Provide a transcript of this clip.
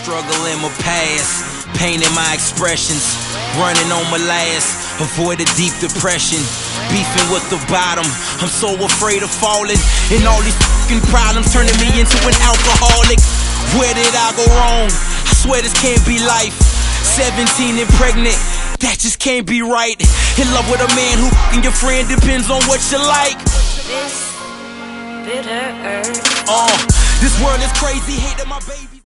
struggle in my past, pain in my expressions, running on my last, avoid a deep depression, beefing with the bottom, I'm so afraid of falling, and all these fucking problems turning me into an alcoholic. Where did I go wrong? I swear this can't be life. 17 and pregnant, that just can't be right. In love with a man who fucking your friend, depends on what you like. This bitter earth. This world is crazy, hating my baby.